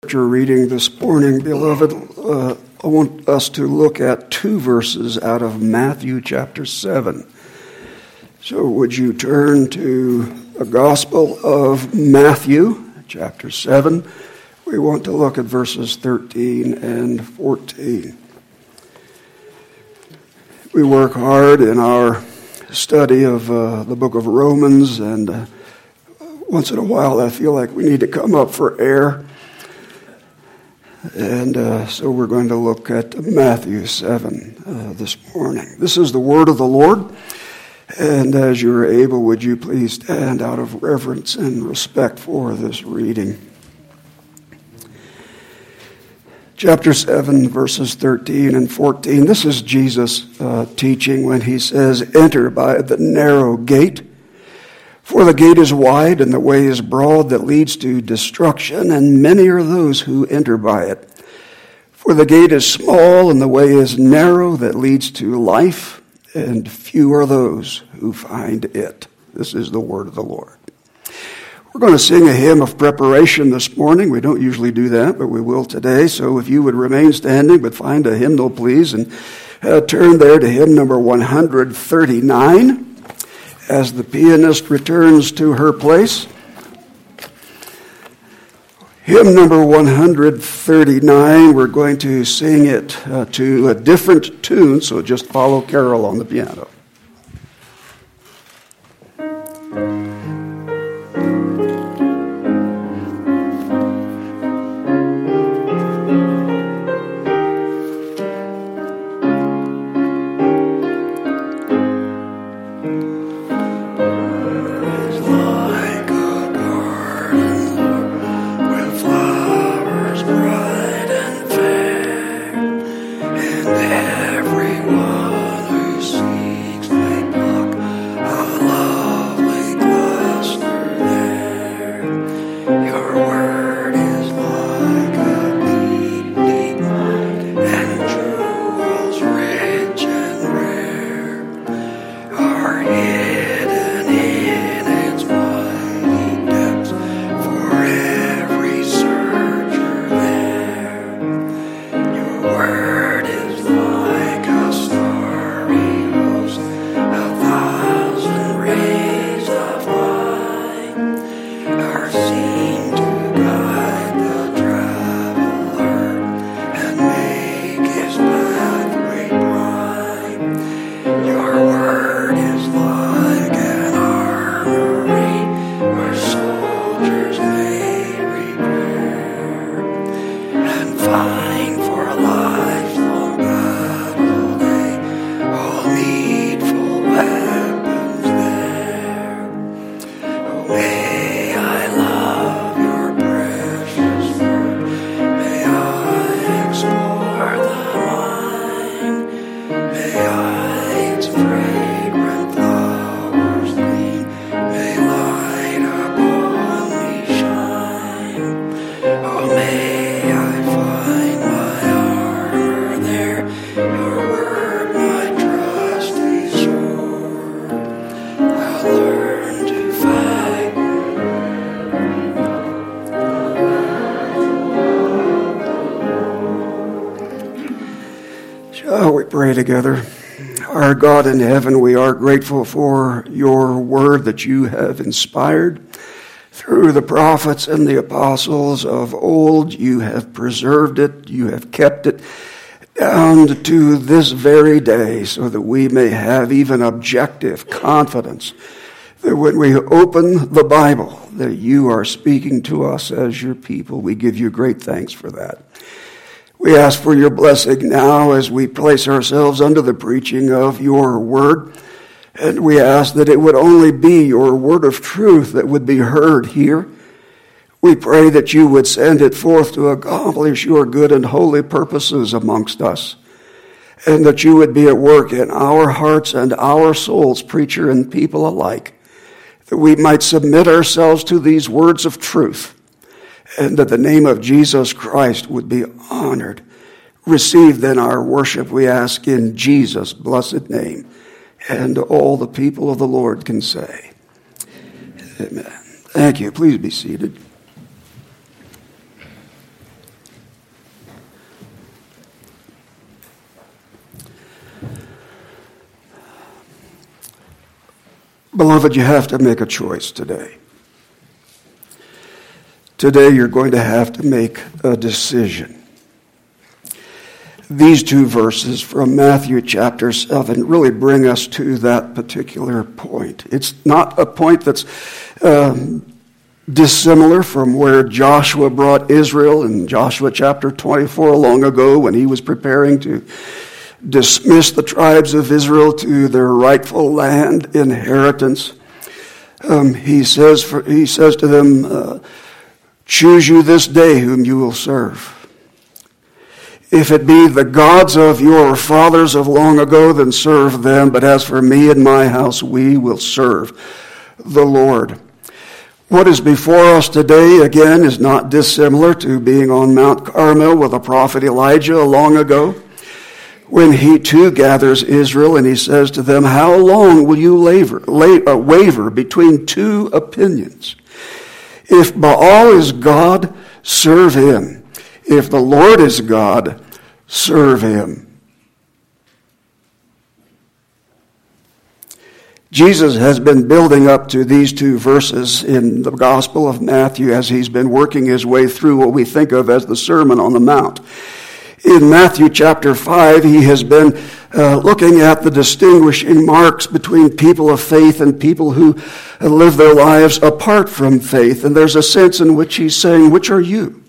Scripture reading this morning, beloved, I want us to look at two verses out of Matthew chapter 7. So would you turn to the Gospel of Matthew chapter 7. We want to look at verses 13 and 14. We work hard in our study of the book of Romans, and once in a while I feel like we need to come up for air. And so we're going to look at Matthew 7 this morning. This is the word of the Lord. And as you're able, would you please stand out of reverence and respect for this reading. Chapter 7, verses 13 and 14. This is Jesus teaching when he says, "Enter by the narrow gate. For the gate is wide and the way is broad that leads to destruction, and many are those who enter by it. For the gate is small and the way is narrow that leads to life, and few are those who find it." This is the word of the Lord. We're going to sing a hymn of preparation this morning. We don't usually do that, but we will today. So if you would remain standing, but find a hymnal, please, and turn there to hymn number 139. As the pianist returns to her place, hymn number 139, we're going to sing it to a different tune, so just follow Carol on the piano. Pray together. Our God in heaven, we are grateful for your word that you have inspired. Through the prophets and the apostles of old, you have preserved it, you have kept it down to this very day so that we may have even objective confidence that when we open the Bible, that you are speaking to us as your people. We give you great thanks for that. We ask for your blessing now as we place ourselves under the preaching of your word. And we ask that it would only be your word of truth that would be heard here. We pray that you would send it forth to accomplish your good and holy purposes amongst us. And that you would be at work in our hearts and our souls, preacher and people alike. That we might submit ourselves to these words of truth. And that the name of Jesus Christ would be honored. Receive then our worship, we ask in Jesus' blessed name. And all the people of the Lord can say, Amen. Thank you. Please be seated. Beloved, you have to make a choice today. Today you're going to have to make a decision. These two verses from Matthew chapter 7 really bring us to that particular point. It's not a point that's dissimilar from where Joshua brought Israel in Joshua chapter 24 long ago when he was preparing to dismiss the tribes of Israel to their rightful land inheritance. He says to them, choose you this day whom you will serve. If it be the gods of your fathers of long ago, then serve them. But as for me and my house, we will serve the Lord. What is before us today, again, is not dissimilar to being on Mount Carmel with the prophet Elijah long ago, when he too gathers Israel and he says to them, how long will you waver between two opinions? If Baal is God, serve him. If the Lord is God, serve him. Jesus has been building up to these two verses in the Gospel of Matthew as he's been working his way through what we think of as the Sermon on the Mount. In Matthew chapter 5, he has been looking at the distinguishing marks between people of faith and people who live their lives apart from faith. And there's a sense in which he's saying, which are you?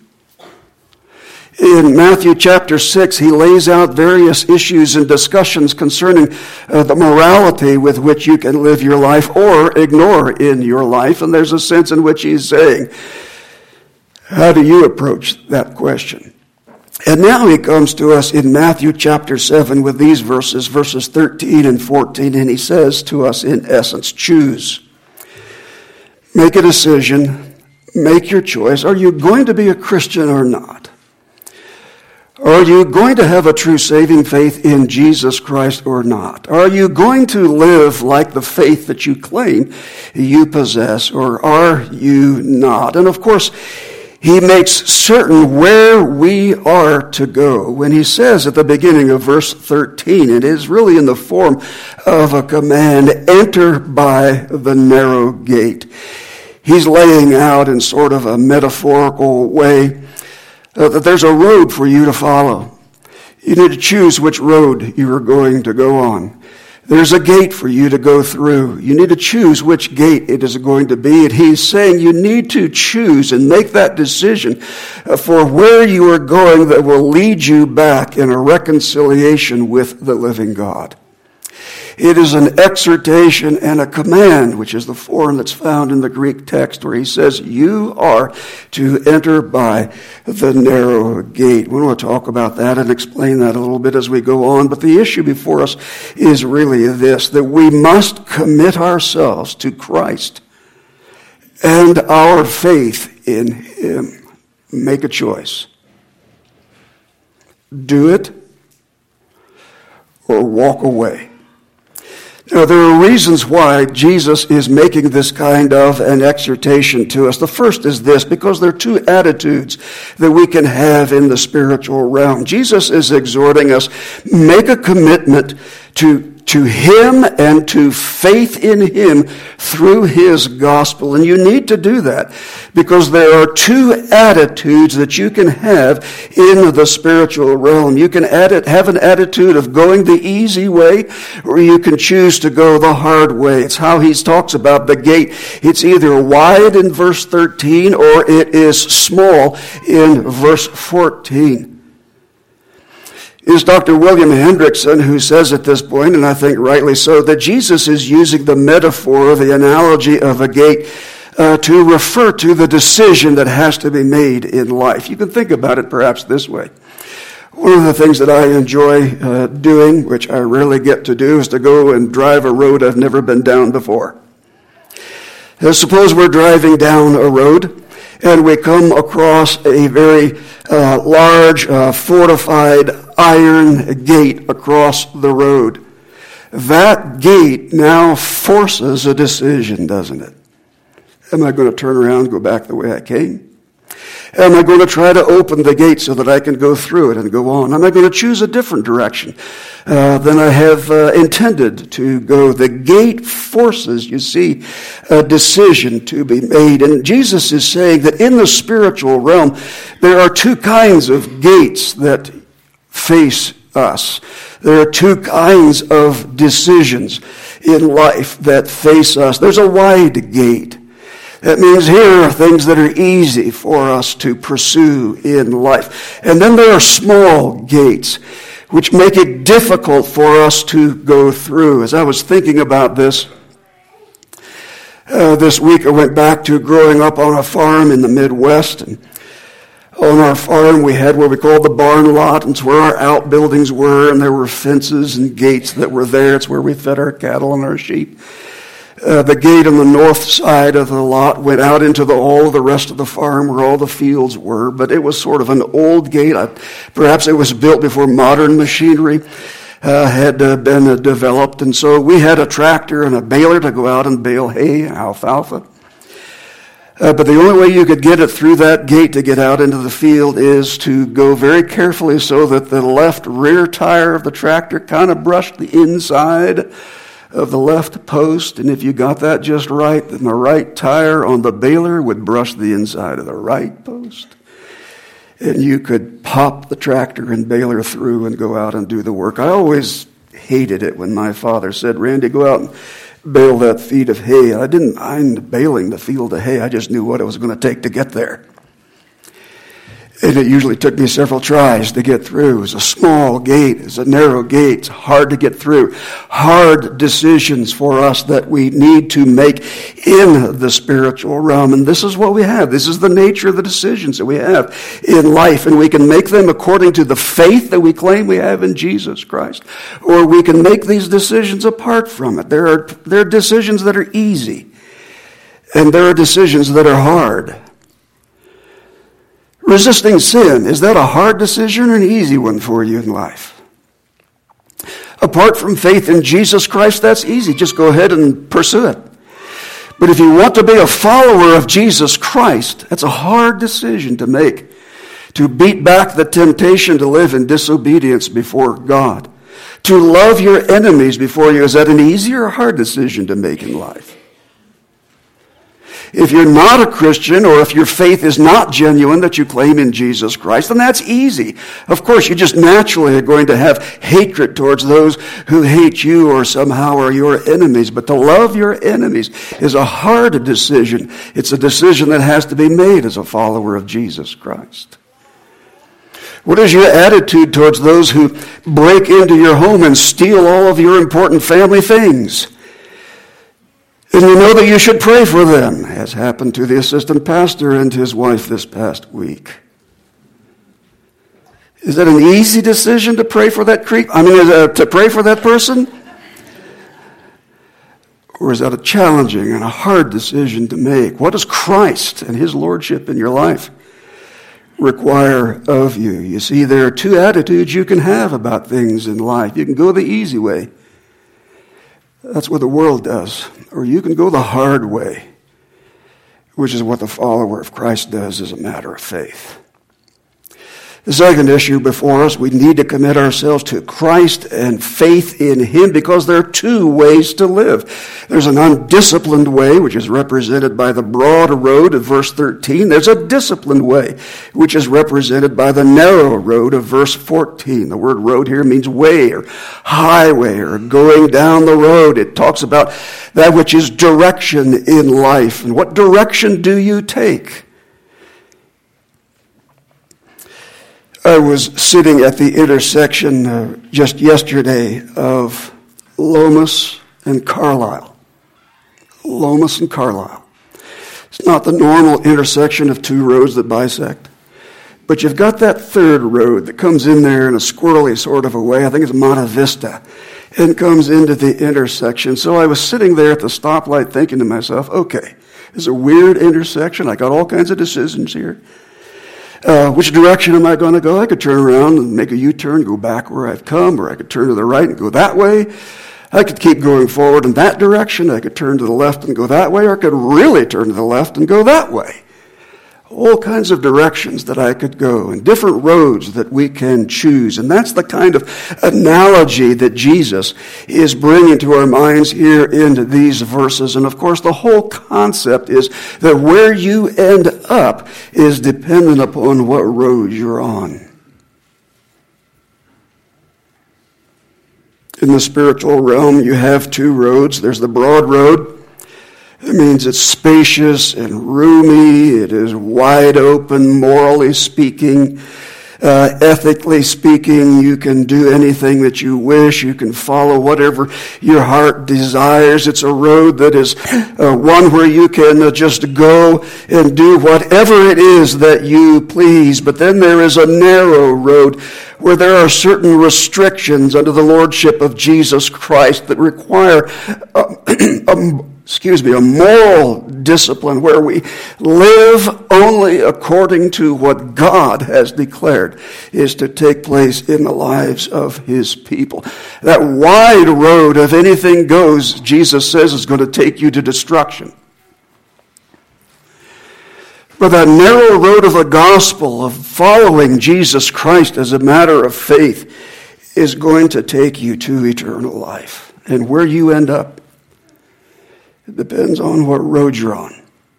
In Matthew chapter 6, he lays out various issues and discussions concerning the morality with which you can live your life or ignore in your life. And there's a sense in which he's saying, how do you approach that question? And now he comes to us in Matthew chapter 7 with these verses 13 and 14, and he says to us in essence, choose. Make a decision. Make your choice. Are you going to be a Christian or not? Are you going to have a true saving faith in Jesus Christ or not? Are you going to live like the faith that you claim you possess, or are you not? And of course, he makes certain where we are to go when he says at the beginning of verse 13, it is really in the form of a command, enter by the narrow gate. He's laying out in sort of a metaphorical way that there's a road for you to follow. You need to choose which road you are going to go on. There's a gate for you to go through. You need to choose which gate it is going to be. And he's saying you need to choose and make that decision for where you are going that will lead you back in a reconciliation with the living God. It is an exhortation and a command, which is the form that's found in the Greek text where he says, you are to enter by the narrow gate. We want to talk about that and explain that a little bit as we go on. But the issue before us is really this, that we must commit ourselves to Christ and our faith in him. Make a choice. Do it or walk away. Now, there are reasons why Jesus is making this kind of an exhortation to us. The first is this, because there are two attitudes that we can have in the spiritual realm. Jesus is exhorting us, make a commitment to him and to faith in him through his gospel. And you need to do that because there are two attitudes that you can have in the spiritual realm. You can have an attitude of going the easy way, or you can choose to go the hard way. It's how he talks about the gate. It's either wide in verse 13 or it is small in verse 14. Is Dr. William Hendrickson, who says at this point, and I think rightly so, that Jesus is using the metaphor, the analogy of a gate, to refer to the decision that has to be made in life. You can think about it perhaps this way. One of the things that I enjoy doing, which I rarely get to do, is to go and drive a road I've never been down before. Suppose we're driving down a road, and we come across a very large, fortified iron gate across the road. That gate now forces a decision, doesn't it? Am I going to turn around and go back the way I came? Am I going to try to open the gate so that I can go through it and go on? Am I going to choose a different direction than I have intended to go? The gate forces, you see, a decision to be made. And Jesus is saying that in the spiritual realm, there are two kinds of gates that face us. There are two kinds of decisions in life that face us. There's a wide gate. That means here are things that are easy for us to pursue in life. And then there are small gates, which make it difficult for us to go through. As I was thinking about this week, I went back to growing up on a farm in the Midwest. And on our farm, we had what we called the barn lot. And it's where our outbuildings were, and there were fences and gates that were there. It's where we fed our cattle and our sheep. The gate on the north side of the lot went out into all the rest of the farm where all the fields were, but it was sort of an old gate. Perhaps it was built before modern machinery had been developed, and so we had a tractor and a baler to go out and bale hay, alfalfa. But the only way you could get it through that gate to get out into the field is to go very carefully so that the left rear tire of the tractor kind of brushed the inside of the left post, and if you got that just right, then the right tire on the baler would brush the inside of the right post. And you could pop the tractor and baler through and go out and do the work. I always hated it when my father said, "Randy, go out and bale that feed of hay." I didn't mind baling the field of hay. I just knew what it was going to take to get there. And it usually took me several tries to get through. It was a small gate. It's a narrow gate. It's hard to get through. Hard decisions for us that we need to make in the spiritual realm. And this is what we have. This is the nature of the decisions that we have in life. And we can make them according to the faith that we claim we have in Jesus Christ. Or we can make these decisions apart from it. There are decisions that are easy. And there are decisions that are hard. Resisting sin, is that a hard decision or an easy one for you in life? Apart from faith in Jesus Christ, that's easy. Just go ahead and pursue it. But if you want to be a follower of Jesus Christ, that's a hard decision to make. To beat back the temptation to live in disobedience before God. To love your enemies before you, is that an easy or a hard decision to make in life? If you're not a Christian, or if your faith is not genuine that you claim in Jesus Christ, then that's easy. Of course, you just naturally are going to have hatred towards those who hate you or somehow are your enemies. But to love your enemies is a hard decision. It's a decision that has to be made as a follower of Jesus Christ. What is your attitude towards those who break into your home and steal all of your important family things? And you know that you should pray for them, as happened to the assistant pastor and his wife this past week. Is that an easy decision to pray for that to pray for that person? Or is that a challenging and a hard decision to make? What does Christ and his lordship in your life require of you? You see, there are two attitudes you can have about things in life. You can go the easy way. That's what the world does. Or you can go the hard way, which is what the follower of Christ does as a matter of faith. The second issue before us, we need to commit ourselves to Christ and faith in him, because there are two ways to live. There's an undisciplined way, which is represented by the broad road of verse 13. There's a disciplined way, which is represented by the narrow road of verse 14. The word road here means way or highway or going down the road. It talks about that which is direction in life. And what direction do you take? I was sitting at the intersection just yesterday of Lomas and Carlisle. Lomas and Carlisle. It's not the normal intersection of two roads that bisect. But you've got that third road that comes in there in a squirrely sort of a way. I think it's Monte Vista. And comes into the intersection. So I was sitting there at the stoplight thinking to myself, okay, it's a weird intersection. I got all kinds of decisions here. Which direction am I going to go? I could turn around and make a U-turn, go back where I've come, or I could turn to the right and go that way. I could keep going forward in that direction. I could turn to the left and go that way, or I could really turn to the left and go that way. all kinds of directions that I could go and different roads that we can choose. And that's the kind of analogy that Jesus is bringing to our minds here in these verses. And of course, the whole concept is that where you end up is dependent upon what road you're on. In the spiritual realm, you have two roads. There's the broad road. It means it's spacious and roomy. It is wide open, morally speaking. Ethically speaking, you can do anything that you wish. You can follow whatever your heart desires. It's a road that is one where you can just go and do whatever it is that you please. But then there is a narrow road where there are certain restrictions under the lordship of Jesus Christ that require a moral discipline where we live only according to what God has declared is to take place in the lives of his people. That wide road of anything goes, Jesus says, is going to take you to destruction. But that narrow road of the gospel, of following Jesus Christ as a matter of faith, is going to take you to eternal life. And where you end up, it depends on what road you're on.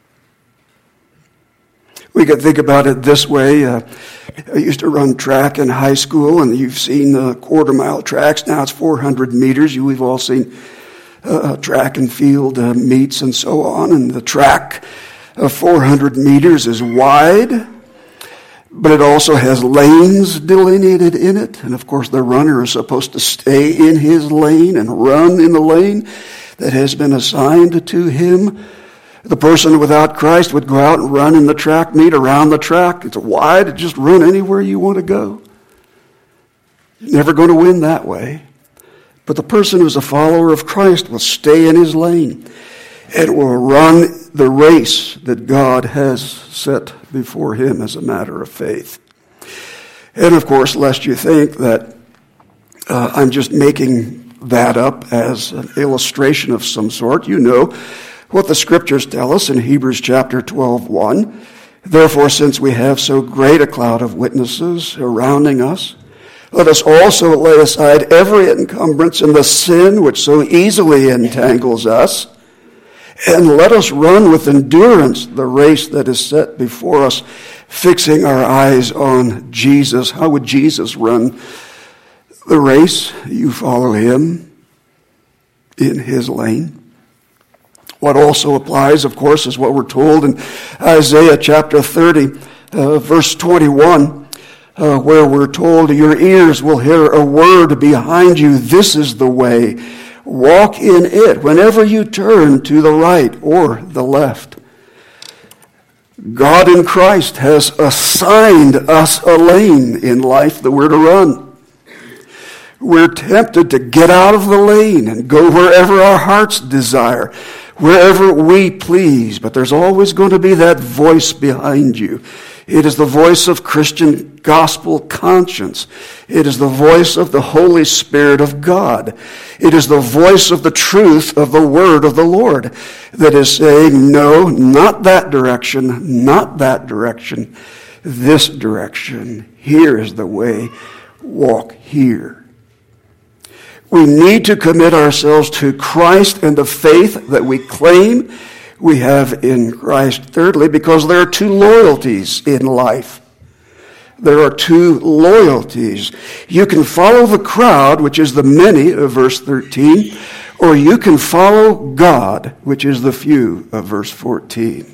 We could think about it this way. I used to run track in high school, and you've seen the quarter-mile tracks. Now it's 400 meters. We've all seen track and field meets and so on. And the track of 400 meters is wide, but it also has lanes delineated in it. And of course, the runner is supposed to stay in his lane and run in the lane that has been assigned to him. The person without Christ would go out and run in the track meet around the track. It's wide, just run anywhere you want to go. You're never going to win that way. But the person who's a follower of Christ will stay in his lane and will run the race that God has set before him as a matter of faith. And of course, lest you think that I'm just making that up as an illustration of some sort, you know what the scriptures tell us in Hebrews chapter 12:1. Therefore, since we have so great a cloud of witnesses surrounding us, let us also lay aside every encumbrance and the sin which so easily entangles us, and let us run with endurance the race that is set before us, fixing our eyes on Jesus. How would Jesus run the race? You follow him in his lane. What also applies, of course, is what we're told in Isaiah chapter 30, verse 21, where we're told, your ears will hear a word behind you. This is the way. Walk in it whenever you turn to the right or the left. God in Christ has assigned us a lane in life that we're to run. We're tempted to get out of the lane and go wherever our hearts desire, wherever we please, but there's always going to be that voice behind you. It is the voice of Christian gospel conscience. It is the voice of the Holy Spirit of God. It is the voice of the truth of the word of the Lord that is saying, no, not that direction, not that direction, this direction. Here is the way, walk here. We need to commit ourselves to Christ and the faith that we claim we have in Christ. Thirdly, because there are two loyalties in life. There are two loyalties. You can follow the crowd, which is the many of verse 13, or you can follow God, which is the few of verse 14.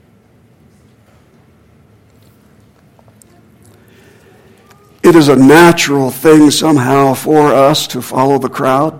It is a natural thing somehow for us to follow the crowd,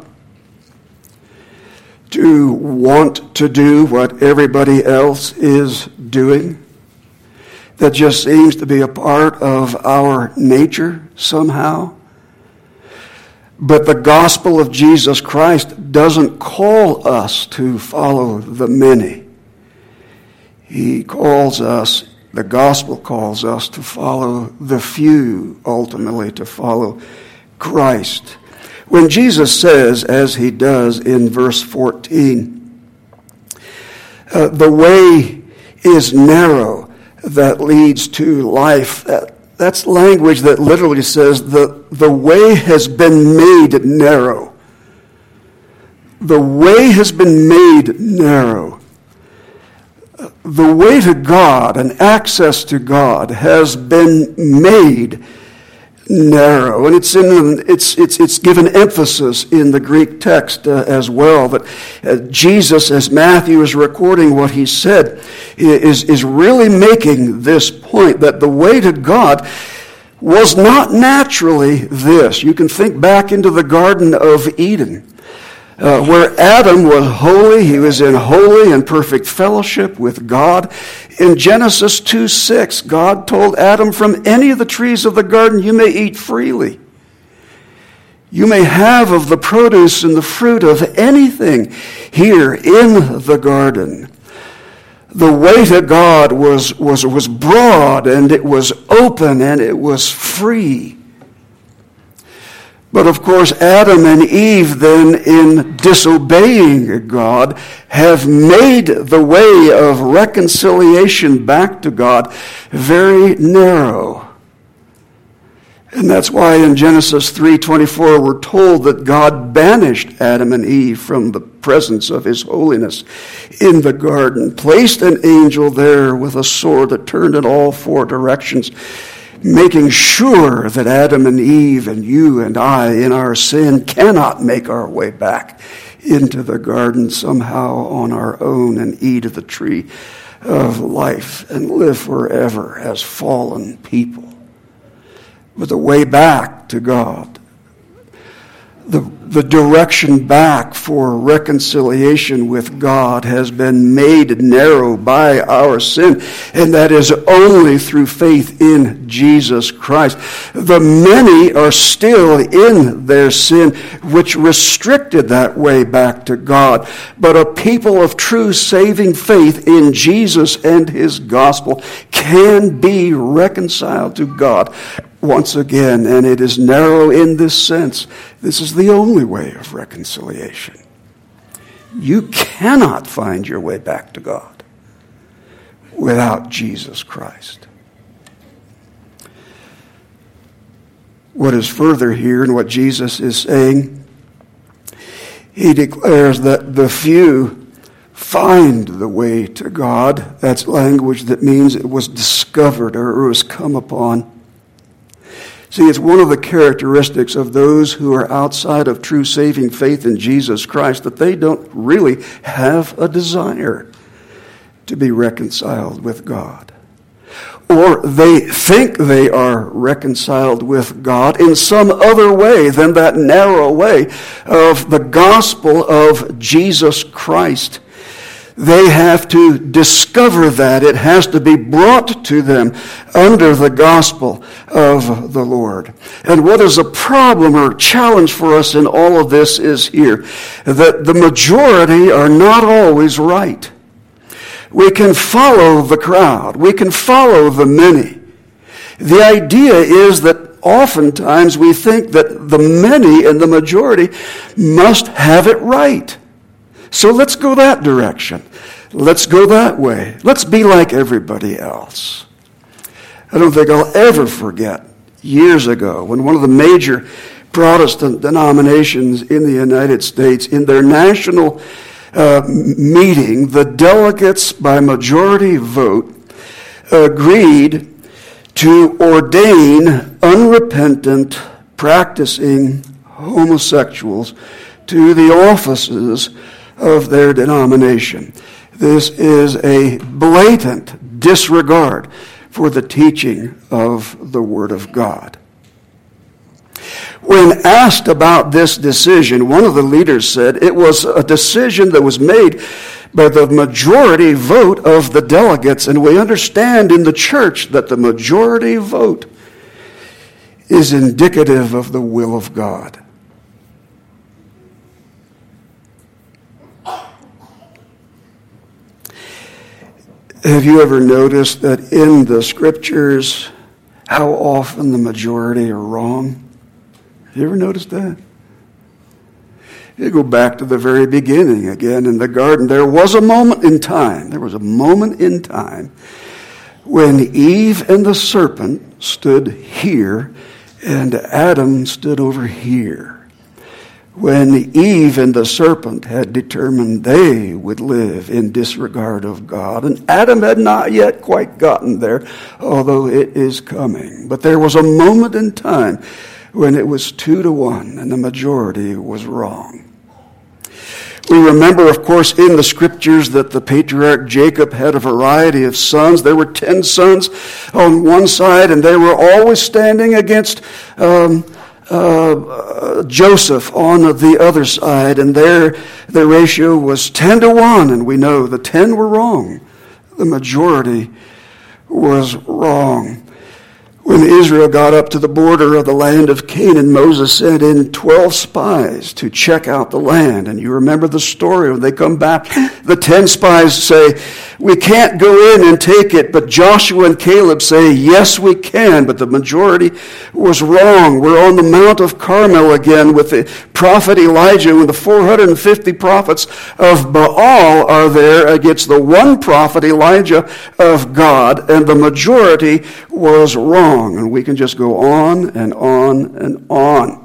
to want to do what everybody else is doing. That just seems to be a part of our nature somehow. But the gospel of Jesus Christ doesn't call us to follow the many. He calls us, the gospel calls us to follow the few, ultimately to follow Christ. When Jesus says, as he does in verse 14, the way is narrow that leads to life. That's language that literally says the way has been made narrow. The way has been made narrow. The way to God and access to God has been made narrow, and it's given emphasis in the Greek text as well. That Jesus, as Matthew is recording what he said, is really making this point that the way to God was not naturally this. You can think back into the Garden of Eden, where Adam was holy. He was in holy and perfect fellowship with God. In Genesis 2:6, God told Adam, from any of the trees of the garden you may eat freely. You may have of the produce and the fruit of anything here in the garden. The way to God was broad, and it was open, and it was free. But of course, Adam and Eve then, in disobeying God, have made the way of reconciliation back to God very narrow. And that's why in Genesis 3:24 we're told that God banished Adam and Eve from the presence of his holiness in the garden, placed an angel there with a sword that turned in all four directions, making sure that Adam and Eve and you and I in our sin cannot make our way back into the garden somehow on our own and eat of the tree of life and live forever as fallen people. But the way back to God, the direction back for reconciliation with God has been made narrow by our sin, and that is only through faith in Jesus Christ. The many are still in their sin, which restricted that way back to God. But a people of true saving faith in Jesus and his gospel can be reconciled to God once again, and it is narrow in this sense. This is the only way of reconciliation. You cannot find your way back to God without Jesus Christ. What is further here and what Jesus is saying, he declares that the few find the way to God. That's language that means it was discovered or it was come upon. See, it's one of the characteristics of those who are outside of true saving faith in Jesus Christ that they don't really have a desire to be reconciled with God. Or they think they are reconciled with God in some other way than that narrow way of the gospel of Jesus Christ. They have to discover that. It has to be brought to them under the gospel of the Lord. And what is a problem or challenge for us in all of this is here, that the majority are not always right. We can follow the crowd. We can follow the many. The idea is that oftentimes we think that the many and the majority must have it right. So let's go that direction. Let's go that way. Let's be like everybody else. I don't think I'll ever forget years ago when one of the major Protestant denominations in the United States, in their national meeting, the delegates by majority vote agreed to ordain unrepentant, practicing homosexuals to the offices of their denomination. This is a blatant disregard for the teaching of the Word of God. When asked about this decision, one of the leaders said it was a decision that was made by the majority vote of the delegates, and we understand in the church that the majority vote is indicative of the will of God. Have you ever noticed that in the Scriptures, how often the majority are wrong? Have you ever noticed that? You go back to the very beginning again in the garden. There was a moment in time when Eve and the serpent stood here and Adam stood over here. When Eve and the serpent had determined they would live in disregard of God, and Adam had not yet quite gotten there, although it is coming. But there was a moment in time when it was 2-1 and the majority was wrong. We remember, of course, in the scriptures that the patriarch Jacob had a variety of sons. There were 10 sons on one side, and they were always standing against Joseph on the other side, and there the ratio was 10-1, and we know the 10 were wrong. The majority was wrong. When Israel got up to the border of the land of Canaan, Moses sent in 12 spies to check out the land. And you remember the story. When they come back, the 10 spies say, "We can't go in and take it." But Joshua and Caleb say, "Yes, we can." But the majority was wrong. We're on the Mount of Carmel again with the prophet Elijah, when the 450 prophets of Baal are there against the one prophet Elijah of God, and the majority was wrong. And we can just go on and on and on.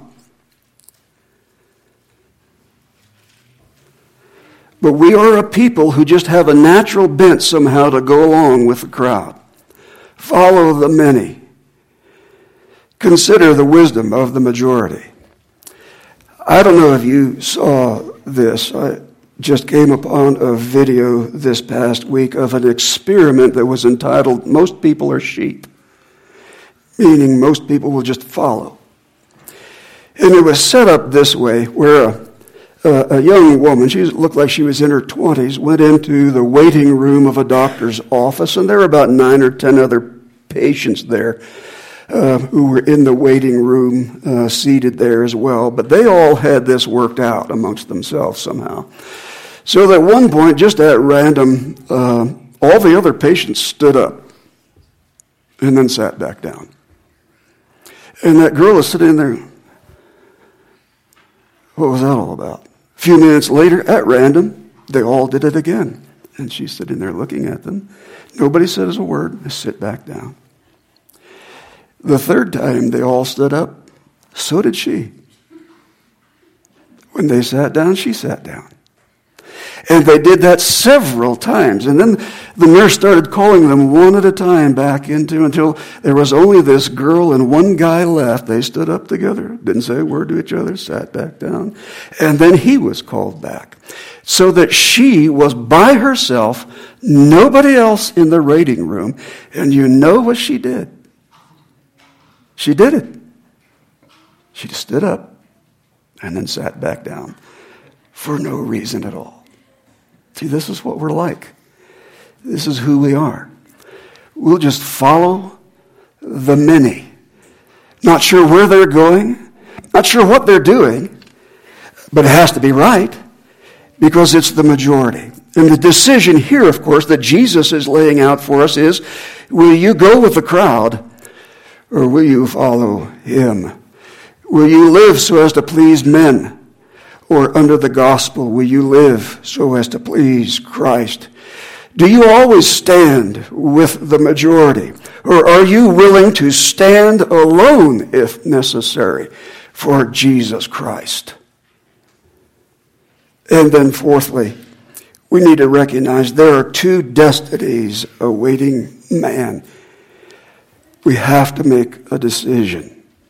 But we are a people who just have a natural bent somehow to go along with the crowd. Follow the many. Consider the wisdom of the majority. I don't know if you saw this. I just came upon a video this past week of an experiment that was entitled, "Most People Are Sheep," meaning most people will just follow. And it was set up this way, where a young woman, she looked like she was in her 20s, went into the waiting room of a doctor's office, and there were about 9 or 10 other patients there who were in the waiting room, seated there as well. But they all had this worked out amongst themselves somehow. So that at one point, just at random, all the other patients stood up and then sat back down. And that girl is sitting there. What was that all about? A few minutes later, at random, they all did it again. And she's sitting there looking at them. Nobody says a word. They sit back down. The third time, they all stood up. So did she. When they sat down, she sat down. And they did that several times. And then the nurse started calling them one at a time back into, until there was only this girl and one guy left. They stood up together, didn't say a word to each other, sat back down. And then he was called back. So that she was by herself, nobody else in the waiting room. And you know what she did? She did it. She just stood up and then sat back down for no reason at all. See, this is what we're like. This is who we are. We'll just follow the many. Not sure where they're going, not sure what they're doing, but it has to be right because it's the majority. And the decision here, of course, that Jesus is laying out for us is, will you go with the crowd or will you follow him? Will you live so as to please men? Or under the gospel, will you live so as to please Christ? Do you always stand with the majority? Or are you willing to stand alone, if necessary, for Jesus Christ? And then fourthly, we need to recognize there are two destinies awaiting man. We have to make a decision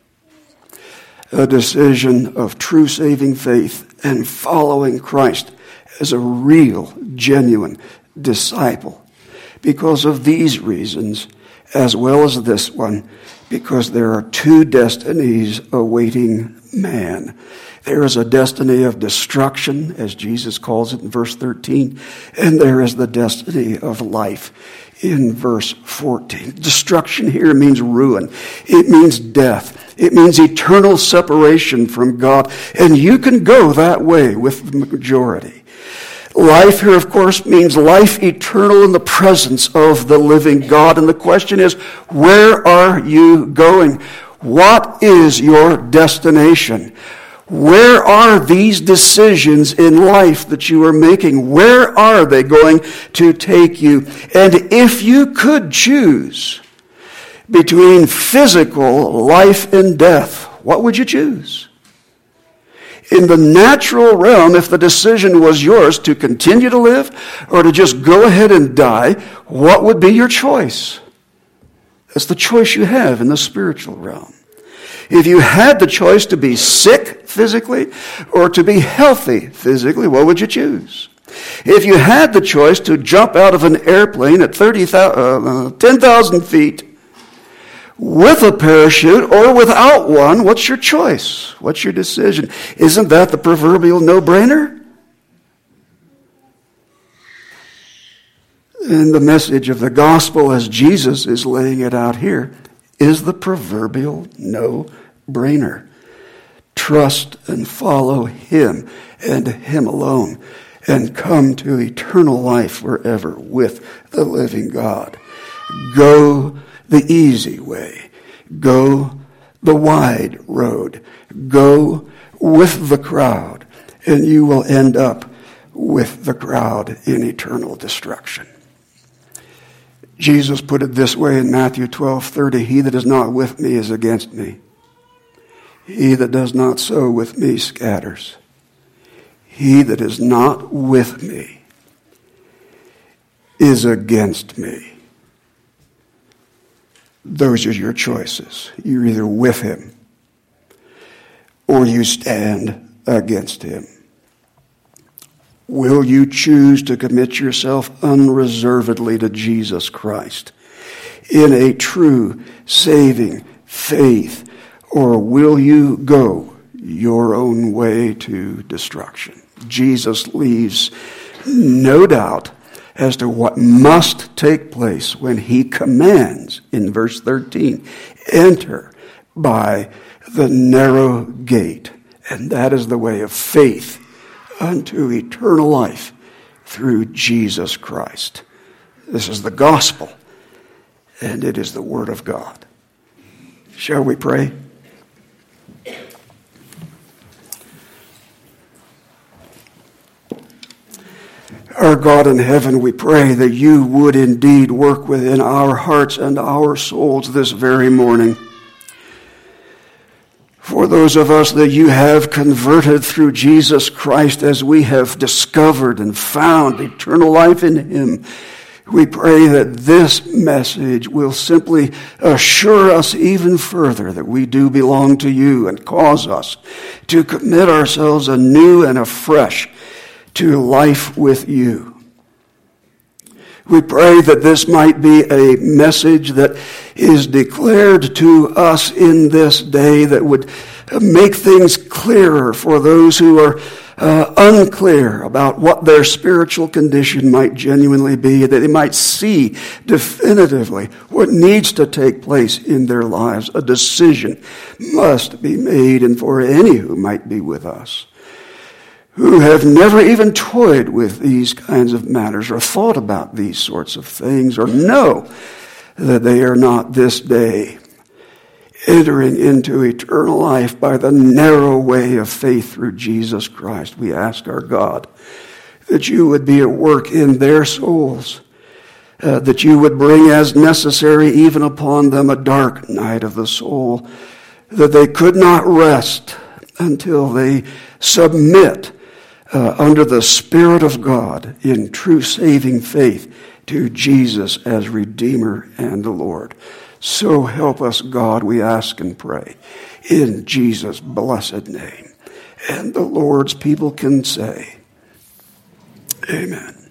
of true saving faith and following Christ as a real, genuine disciple. Because of these reasons, as well as this one, because there are two destinies awaiting man. There is a destiny of destruction, as Jesus calls it in verse 13, and there is the destiny of life in verse 14. Destruction here means ruin. It means death. It means eternal separation from God. And you can go that way with the majority. Life here, of course, means life eternal in the presence of the living God. And the question is, where are you going? What is your destination? Where are these decisions in life that you are making? Where are they going to take you? And if you could choose between physical life and death, what would you choose? In the natural realm, if the decision was yours to continue to live or to just go ahead and die, what would be your choice? That's the choice you have in the spiritual realm. If you had the choice to be sick physically or to be healthy physically, what would you choose? If you had the choice to jump out of an airplane at 10,000 feet with a parachute or without one, what's your choice? What's your decision? Isn't that the proverbial no-brainer? And the message of the gospel, as Jesus is laying it out here, is the proverbial no-brainer. Trust and follow Him and Him alone, and come to eternal life forever with the living God. Go the easy way. Go the wide road. Go with the crowd, and you will end up with the crowd in eternal destruction. Jesus put it this way in Matthew 12:30, "He that is not with me is against me. He that does not sow with me scatters. He that is not with me is against me." Those are your choices. You're either with Him or you stand against Him. Will you choose to commit yourself unreservedly to Jesus Christ in a true saving faith, or will you go your own way to destruction? Jesus leaves no doubt as to what must take place when He commands in verse 13, "Enter by the narrow gate." And that is the way of faith unto eternal life through Jesus Christ. This is the gospel, and it is the word of God. Shall we pray? Our God in heaven, we pray that you would indeed work within our hearts and our souls this very morning. For those of us that you have converted through Jesus Christ, as we have discovered and found eternal life in Him, we pray that this message will simply assure us even further that we do belong to you, and cause us to commit ourselves anew and afresh to life with you. We pray that this might be a message that is declared to us in this day that would make things clearer for those who are unclear about what their spiritual condition might genuinely be, that they might see definitively what needs to take place in their lives. A decision must be made, and for any who might be with us, who have never even toyed with these kinds of matters or thought about these sorts of things, or know that they are not this day entering into eternal life by the narrow way of faith through Jesus Christ. We ask our God that you would be at work in their souls, that you would bring as necessary even upon them a dark night of the soul, that they could not rest until they submit under the Spirit of God in true saving faith to Jesus as Redeemer and the Lord. So help us, God, we ask and pray, in Jesus' blessed name. And the Lord's people can say, Amen.